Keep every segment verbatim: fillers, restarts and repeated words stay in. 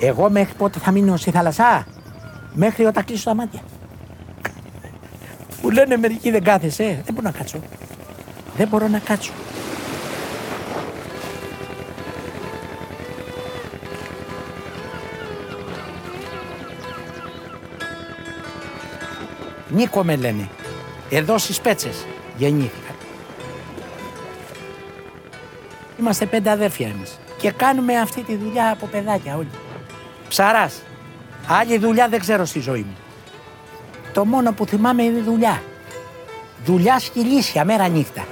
Εγώ μέχρι πότε θα μείνω στη θάλασσα? Μέχρι όταν κλείσω τα μάτια. Μου λένε μερικοί δεν κάθεσαι. Δεν μπορώ να κάτσω. Δεν μπορώ να κάτσω. Νίκο με λένε. Εδώ στις Πέτσες γεννήθηκα. Είμαστε πέντε αδέρφια εμείς. Και κάνουμε αυτή τη δουλειά από παιδάκια όλοι. Ψαράς. Άλλη δουλειά δεν ξέρω στη ζωή μου. Το μόνο που θυμάμαι είναι δουλειά. Δουλειά σκυλίσια μέρα νύχτα.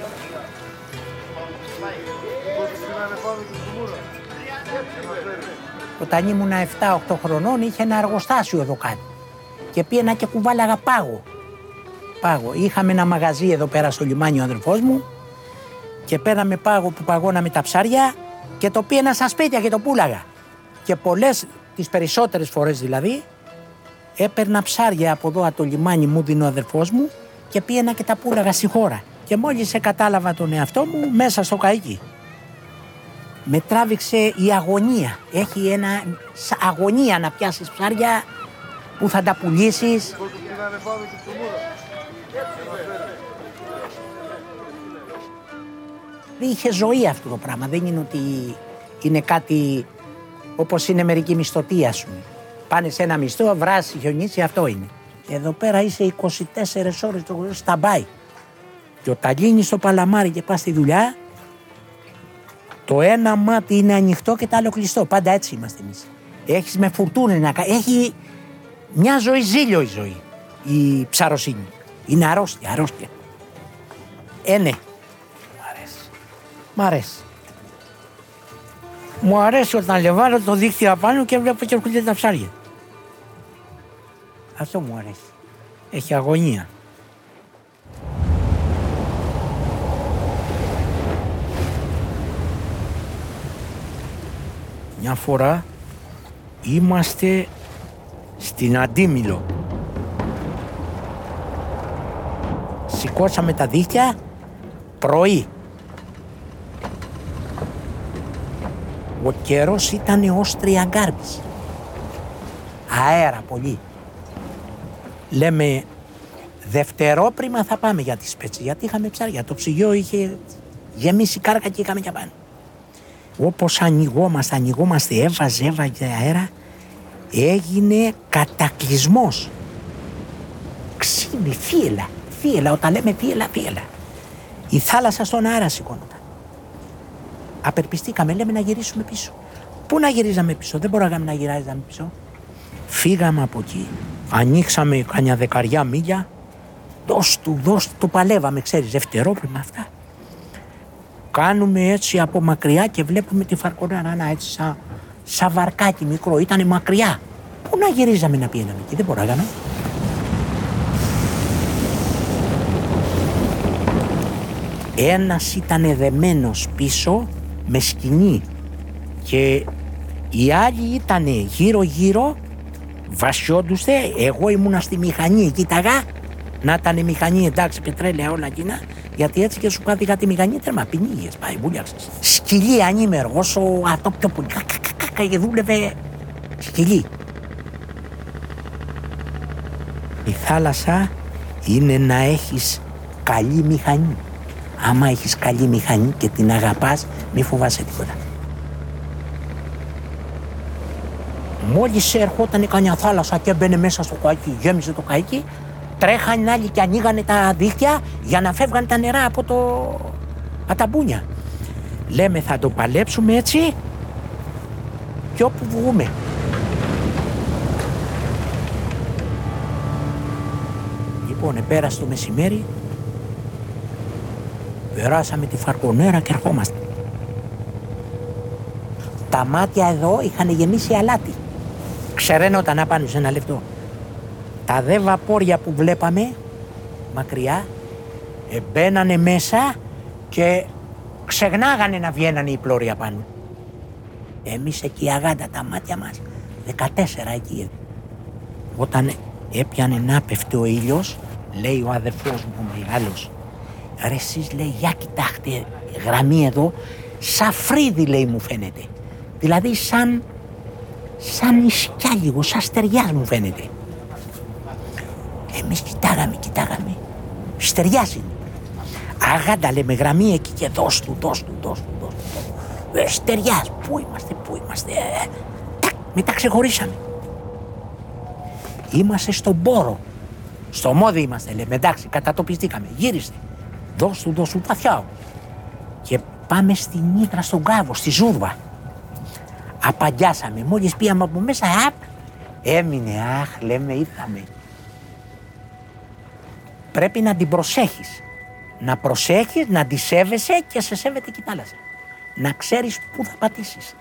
Όταν ήμουνα επτά οκτώ χρονών είχε ένα εργοστάσιο εδώ κάτω. Και πήγαινα και κουβάλαγα πάγο. Πάγο. Είχαμε ένα μαγαζί εδώ πέρα στο λιμάνι ο αδερφός μου και πέραμε πάγο που παγώναμε τα ψάρια και το πήγαινα στα σπίτια και το πούλαγα. Και πολλές, τις περισσότερες φορές δηλαδή, έπαιρνα ψάρια από εδώ από το λιμάνι μου δίνει ο αδερφός μου και πήγαινα και τα πούλαγα στη χώρα. Και μόλις κατάλαβα τον εαυτό μου μέσα στο καΐκι. Με τράβηξε η αγωνία. Έχει ένα αγωνία να πιάσεις ψάρια που θα τα πουλήσεις. Είχε ζωή αυτό το πράγμα. Δεν είναι ότι είναι κάτι όπως είναι μερικοί μισθωτοί, ας πούμε. Πάνε σε ένα μισθό, βράσει, χιονίσει, αυτό είναι. Εδώ πέρα είσαι είκοσι τέσσερις ώρες το χρόνο σταμπάει. Και όταν λύνεις στο παλαμάρι και πας στη δουλειά, το ένα μάτι είναι ανοιχτό και το άλλο κλειστό. Πάντα έτσι είμαστε εμείς. Έχεις με φουρτούνες να κάνεις. Έχει μια ζωή, ζήλιο η ζωή. Η ψαροσύνη. Είναι αρρώστια, αρρώστια. Ε, ναι. Μ' αρέσει. Μ' αρέσει. Μου αρέσει όταν λεβάρω το δίχτυ απάνω και βλέπω και έρχονται τα ψάρια. Αυτό μου αρέσει. Έχει αγωνία. Μια φορά είμαστε στην Αντίμηλο. Σηκώσαμε τα δίχτυα πρωί. Ο καιρός ήταν ως τριαγκάρμις. Αέρα πολύ. Λέμε δευτερόπριμα θα πάμε για τις Πέτσες, γιατί είχαμε ψάρια. Το ψυγείο είχε γεμίσει κάρκα και είχαμε και πάνω. Όπως ανοιγόμαστε, ανοιγόμαστε, έβαζε, έβαζε αέρα, έγινε κατακλυσμός. Ξύνη, θύελα, θύελα, όταν λέμε θύελα, θύελα. Η θάλασσα στον αέρα σηκώνονταν. Απερπιστήκαμε, λέμε να γυρίσουμε πίσω. Πού να γυρίζαμε πίσω, δεν μπορούσαμε να γυρίζαμε πίσω. Φύγαμε από εκεί, ανοίξαμε κανιά δεκαριά μίλια, δώσ' του, δώσ' του, το παλεύαμε, ξέρεις, δευτερόπριμα αυτά. Κάνουμε έτσι από μακριά και βλέπουμε τη Φαρκονάρα, ένα έτσι σαν σα βαρκάκι μικρό, ήτανε μακριά. Πού να γυρίζαμε να πήγαμε εκεί, δεν μπορούσαμε. Ένας ήταν δεμένος πίσω με σκηνή και οι άλλοι ήταν γύρω γύρω, βασιόντουστε, εγώ ήμουνα στη μηχανή, κοίταγα, να ήταν η μηχανή εντάξει πετρέλαια όλα εκείνα, γιατί έτσι και σου κάθηγα τη μηχανή τέρμα, πινίγες, πάει, βούλιαξες. Σκυλί ανήμερο, όσο αυτό πιο πολύ, κακακακακα και δούλευε σκυλί. Η θάλασσα είναι να έχεις καλή μηχανή. Άμα έχεις καλή μηχανή και την αγαπάς, μη φοβάσαι τίποτα. Μόλις ερχόταν καμιά θάλασσα και μπαίνε μέσα στο καΐκι, γέμιζε το καΐκι, τρέχανε άλλοι και ανοίγανε τα δίχτυα για να φεύγαν τα νερά από, το... από τα μπούνια. Λέμε θα το παλέψουμε έτσι και όπου βγούμε. Λοιπόν, πέρασε το μεσημέρι, περάσαμε τη Φαρκονέρα και ερχόμαστε. Τα μάτια εδώ είχαν γεμίσει αλάτι. Ξεραίνονταν να πάνε σε ένα λεπτό. Τα δε βαπόρια που βλέπαμε μακριά μπαίνανε μέσα και ξεγνάγανε να βγαίνανε οι πλώροι απάνω. Εμείς εκεί αγάντα τα μάτια μας, δεκατέσσερα εκεί. Όταν έπιανε να πέφτει ο ήλιος, λέει ο αδερφός μου ο μεγάλος, ρε εσείς λέει για κοιτάξτε γραμμή εδώ, σαν φρύδι λέει μου φαίνεται. Δηλαδή σαν σαν νησιά λίγο, σαν στεριάς μου φαίνεται. Εμείς κοιτάγαμε, κοιτάγαμε. Στεριάς είναι. Αγάντα λέμε γραμμή εκεί και δώσ' του, δώσ' του, δώσ' του, δώσ' του. Ε, στεριάς, πού είμαστε, πού είμαστε. Ε, τακ, μετά ξεχωρίσαμε. Είμαστε στον Πόρο. Στο Μόδι είμαστε, λέμε, εντάξει, κατατοπιστήκαμε, γύριστε. Δώσ' του, δώσ' του, βαθιά. Και πάμε στην Ήτρα, στον Κάβο, στη Ζούρβα. Απαγιάσαμε, μόλις πήγαμε από μέσα, απ, έμεινε, αχ, λέμε, ήρθαμε. Πρέπει να την προσέχεις. Να προσέχεις, να τη σέβεσαι και σε σέβεται και η θάλασσα. Να ξέρεις πού θα πατήσεις.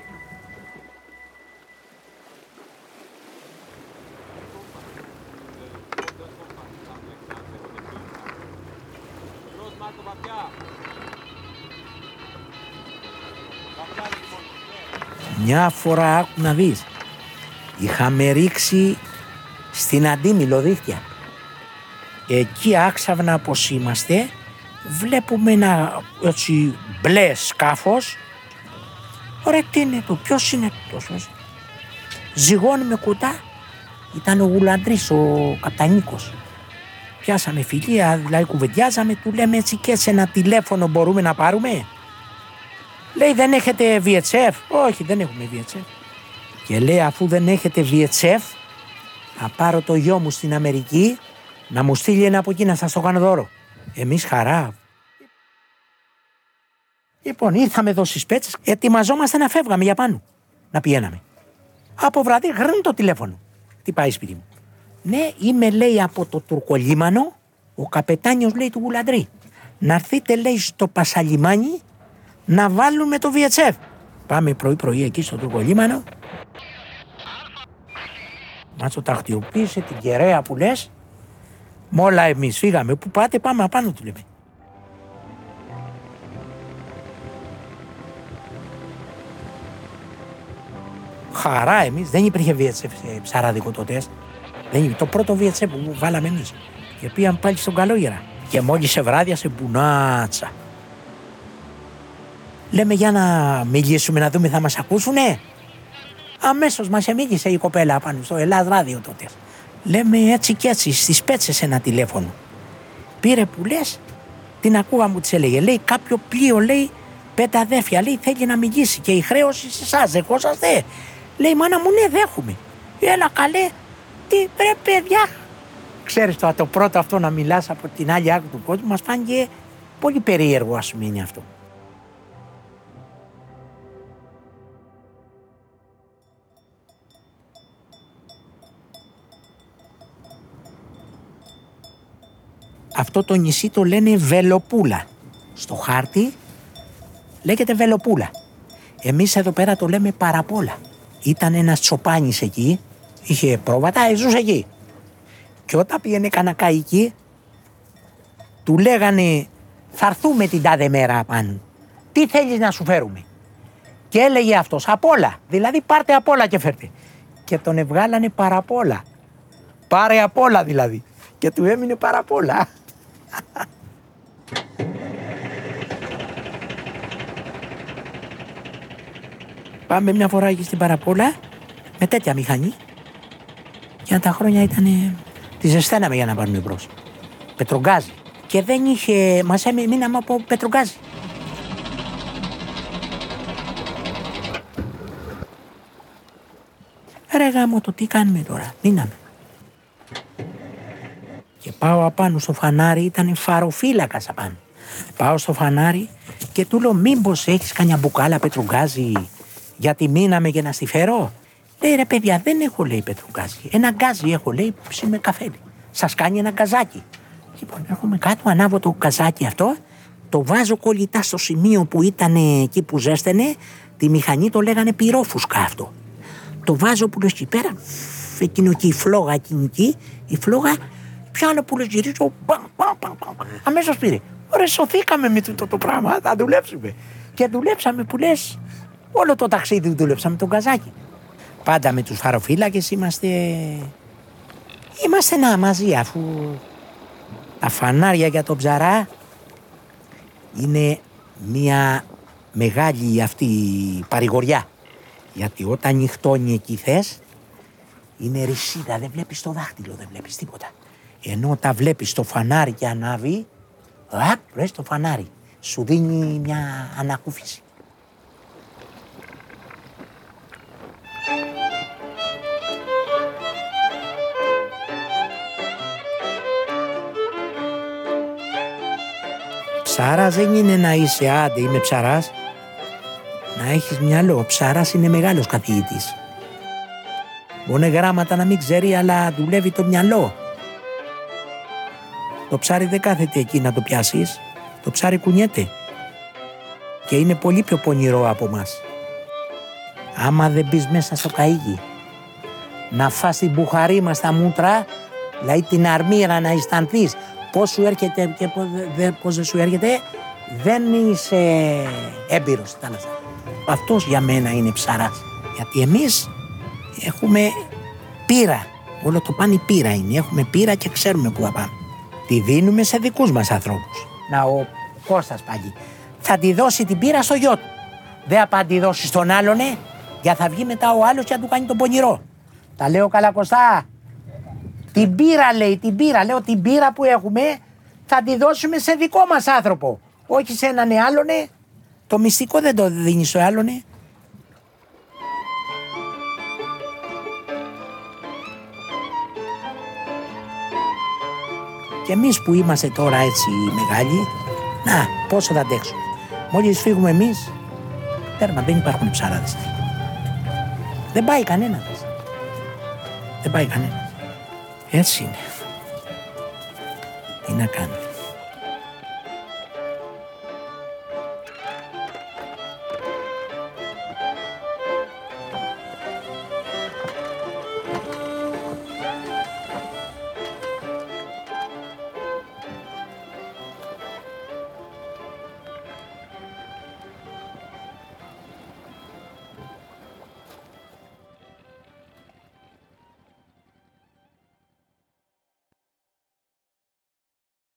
Μια φορά, άκου να δεις, είχαμε ρίξει στην Αντίμηλο δίχτυα. Εκεί άξαφνα πως είμαστε, βλέπουμε ένα έτσι μπλε σκάφος. Ωραία, τι είναι το, ποιος είναι αυτός? Ζυγώνουμε κοντά, ήταν ο Γουλαντρής, ο καπτανίκος. Πιάσαμε φιλία, δηλαδή κουβεντιάζαμε, του λέμε έτσι και σε ένα τηλέφωνο μπορούμε να πάρουμε? Λέει, δεν έχετε βι έιτς εφ? Όχι, δεν έχουμε βι έιτς εφ. Και λέει, αφού δεν έχετε βι έιτς εφ, θα πάρω το γιο μου στην Αμερική να μου στείλει ένα από εκεί να σας το κάνω δώρο. Εμείς χαρά. Λοιπόν, ήρθαμε εδώ στις Πέτσες, ετοιμαζόμαστε να φεύγαμε για πάνω, να πηγαίναμε. Από βράδυ γρν το τηλέφωνο. Τι πάει σπίτι μου? Ναι, είμαι, λέει, από το Τουρκολίμανο, ο καπετάνιος, λέει, του Γουλαντρή. Να έρθείτε, λέει, στο Πασαλιμάνι να βάλουμε το βι έιτς εφ. Πάμε πρωί-πρωί εκεί στο Τουρκολίμανο. Μας το ταχτιοποίησε την κεραία που λες. Μόλα εμείς φύγαμε. Πού πάτε? Πάμε απάνω, του λέμε. Χαρά εμείς. Δεν υπήρχε βι έιτς εφ ψαράδικο τότε. Δεν υπήρχε. Το πρώτο βι έιτς εφ που βάλαμε εμείς. Και πήγαμε πάλι στον Καλόγερα. Και μόλις σε βράδια σε μπουνάτσα. Λέμε, για να μιλήσουμε, να δούμε, θα μας ακούσουνε. Αμέσως μας μίλησε η κοπέλα πάνω στο Ελλάς Ράδιο τότε. Λέμε έτσι και έτσι, στις Πέτσες ένα τηλέφωνο. Πήρε που λες, την ακούγα μου της έλεγε. Λέει, κάποιο πλοίο, λέει, πέντε αδέρφια, λέει, θέλει να μιλήσει και η χρέωση σε εσάς, δεχόσαστε? Λέει, μάνα μου, ναι, δέχομαι. Έλα καλέ, τι βρε παιδιά. Ξέρεις το, το πρώτο αυτό να μιλάς από την άλλη άκρη του κόσμου μας φάνηκε πολύ περίεργο, ας πούμε, είναι αυτό. Αυτό το νησί το λένε Βελοπούλα. Στο χάρτη λέγεται Βελοπούλα. Εμείς εδώ πέρα το λέμε Παραπόλα. Ήταν ένας τσοπάνης εκεί, είχε πρόβατα, ζούσε εκεί. Και όταν πήγαινε κανένα καΐκι, του λέγανε, θα έρθουμε την τάδε μέρα πάνω. Τι θέλεις να σου φέρουμε? Και έλεγε αυτός, απ' όλα. Δηλαδή πάρτε απ' όλα και φέρτε. Και τον ευγάλανε Παραπόλα. Πάρε απ' όλα δηλαδή. Και του έμεινε Παραπόλα. Πάμε μια φορά εκεί στην Παραπόλα με τέτοια μηχανή. Για τα χρόνια ήταν, τη ζεσταίναμε για να πάρουμε μπρος. Πετρογκάζι. Και δεν είχε, μας έμειναμε από πετρογκάζι. Ρε γάμο το, τι κάνουμε τώρα? Μείναμε. Και πάω απάνω στο φανάρι, ήταν φαροφύλακας απάνω. Πάω στο φανάρι και του λέω, μήπως έχεις κανένα μπουκάλα πετρογκάζι, γιατί μείναμε για να στη φέρω? Λέει, ρε παιδιά, δεν έχω, λέει, πετρογκάζι. Ένα γκάζι έχω, λέει, με καφέ. Σας κάνει ένα γκαζάκι. Λοιπόν, έρχομαι κάτω, ανάβω το γκαζάκι αυτό, το βάζω κολλητά στο σημείο που ήταν εκεί που ζέστενε, τη μηχανή το λέγανε πυρόφουσκα αυτό. Το βάζω που λες εκεί πέρα, εκείνο εκεί η φλόγα, εκείνη εκεί, η φλόγα, πιάνω που λες γυρίζω, μπαμ, μπαμ, μπαμ, μπαμ. Αμέσως πήρε. Ωραία, σωθήκαμε με τούτο το πράγμα, θα δουλέψουμε. Και δουλέψαμε που λες, όλο το ταξίδι δουλέψαμε τον γκαζάκι. Πάντα με τους φαροφύλακες είμαστε, είμαστε να μαζί, αφού τα φανάρια για τον ψαρά είναι μια μεγάλη αυτή παρηγοριά. Γιατί όταν νυχτώνει εκεί θες, είναι ρησίδα, δεν βλέπεις το δάχτυλο, δεν βλέπεις τίποτα. Ενώ όταν βλέπεις το φανάρι και ανάβει, α, βρες το φανάρι, σου δίνει μια ανακούφιση. Ψάρας δεν είναι να είσαι άντε είμαι ψαράς, να έχεις μυαλό. Ο ψαράς είναι μεγάλος καθηγητής. Μπορεί γράμματα να μην ξέρει, αλλά δουλεύει το μυαλό. Το ψάρι δεν κάθεται εκεί να το πιάσεις, το ψάρι κουνιέται και είναι πολύ πιο πονηρό από μας. Άμα δεν μπεις μέσα στο καΐκι, να φας την μπουχαρή μας τα μούτρα, δηλαδή την αρμύρα να αισθανθείς πώς σου έρχεται και πώς δεν σου έρχεται, δεν είσαι έμπειρος στη θάλασσα. Αυτός για μένα είναι ψαράς. Γιατί εμείς έχουμε πείρα. Όλο το πάνι πείρα είναι. Έχουμε πείρα και ξέρουμε πού θα πάμε. Τη δίνουμε σε δικούς μας ανθρώπους. Να ο Κώστας πάλι θα τη δώσει την πείρα στο γιο του. Δεν θα τη δώσει στον άλλον, ε, για θα βγει μετά ο άλλος και θα του κάνει τον πονηρό. Τα λέω καλά, Κωστά. Την πείρα λέει, την πείρα. Λέω την πείρα που έχουμε θα τη δώσουμε σε δικό μας άνθρωπο. Όχι σε έναν άλλον. Το μυστικό δεν το δίνει στο άλλον. Και εμείς που είμαστε τώρα έτσι μεγάλοι, να, πόσο θα αντέξουμε. Μόλις φύγουμε εμείς, τέρμα, δεν υπάρχουν ψαράδες. Δεν πάει κανένας. Δεν πάει κανένας. Έτσι είναι. Τι να κάνουμε.